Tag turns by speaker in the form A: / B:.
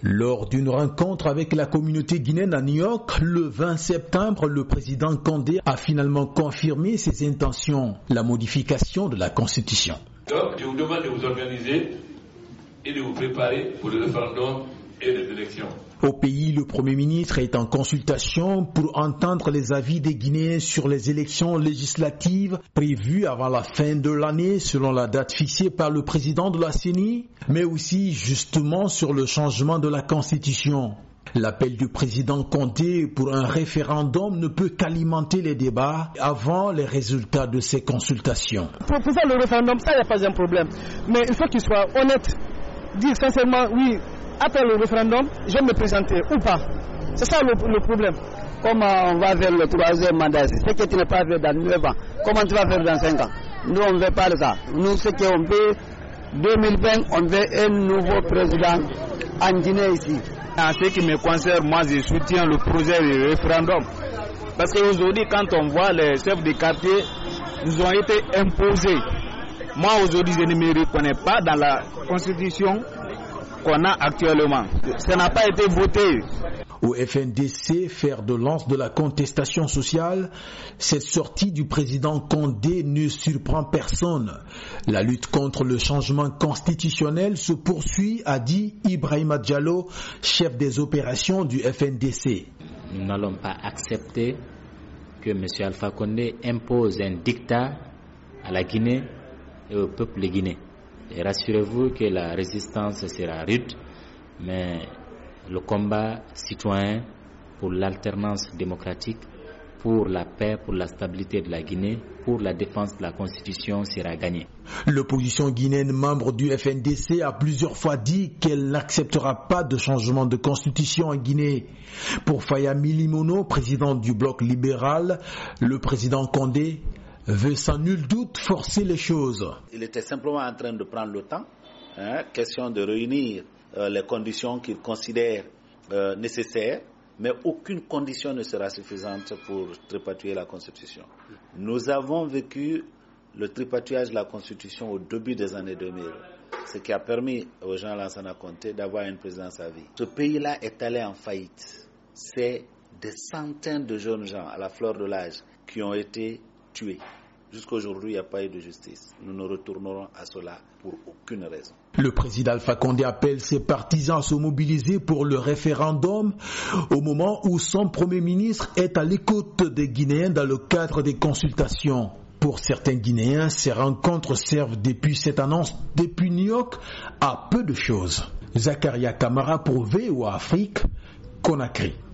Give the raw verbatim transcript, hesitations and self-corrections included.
A: Lors d'une rencontre avec la communauté guinéenne à New York, le vingt septembre, le président Condé a finalement confirmé ses intentions, la modification de la Constitution.
B: Donc, je vous demande de vous organiser et de vous préparer pour le référendum et les élections.
A: Au pays, le Premier ministre est en consultation pour entendre les avis des Guinéens sur les élections législatives prévues avant la fin de l'année selon la date fixée par le président de la C E N I, mais aussi justement sur le changement de la Constitution. L'appel du président Condé pour un référendum ne peut qu'alimenter les débats avant les résultats de ces consultations.
C: Pour, pour faire le référendum, ça, il n'y a pas un problème. Mais il faut qu'il soit honnête, dire sincèrement, oui, après le référendum, je vais me présenter ou pas. C'est ça le, le problème.
D: Comment on va faire le troisième mandat? Ce que tu n'as pas fait dans neuf ans, comment tu vas faire dans cinq ans? Nous, on ne veut pas ça. Nous, ce qu'on veut, deux mille vingt, on veut un nouveau président en Guinée ici.
E: En ce qui me concerne, moi, je soutiens le projet de référendum. Parce qu'aujourd'hui, quand on voit les chefs de quartier, ils ont été imposés. Moi, aujourd'hui, je ne me reconnais pas dans la constitution qu'on a actuellement. Ça n'a pas été voté.
A: Au F N D C, fer de lance de la contestation sociale, cette sortie du président Condé ne surprend personne. La lutte contre le changement constitutionnel se poursuit, a dit Ibrahima Diallo, chef des opérations du F N D C.
F: Nous n'allons pas accepter que M. Alpha Condé impose un dictat à la Guinée et au peuple guinéen. Et rassurez-vous que la résistance sera rude, mais le combat citoyen pour l'alternance démocratique, pour la paix, pour la stabilité de la Guinée, pour la défense de la Constitution sera gagné.
A: L'opposition guinéenne, membre du F N D C, a plusieurs fois dit qu'elle n'acceptera pas de changement de constitution en Guinée. Pour Fayami Limono, président du bloc libéral, le président Condé veut sans nul doute forcer les choses.
G: Il était simplement en train de prendre le temps, hein, question de réunir euh, les conditions qu'il considère euh, nécessaires, mais aucune condition ne sera suffisante pour tripatouiller la Constitution. Nous avons vécu le tripatouillage de la Constitution au début des années deux mille, ce qui a permis aux gens Lansana Conté d'avoir une présidence à vie. Ce pays-là est allé en faillite. C'est des centaines de jeunes gens à la fleur de l'âge qui ont été tués. Jusqu'à aujourd'hui, il n'y a pas eu de justice. Nous ne retournerons à cela pour aucune raison.
A: Le président Alpha Condé appelle ses partisans à se mobiliser pour le référendum au moment où son Premier ministre est à l'écoute des Guinéens dans le cadre des consultations. Pour certains Guinéens, ces rencontres servent depuis cette annonce depuis New York à peu de choses. Zakaria Kamara pour V O A Afrique, Conakry.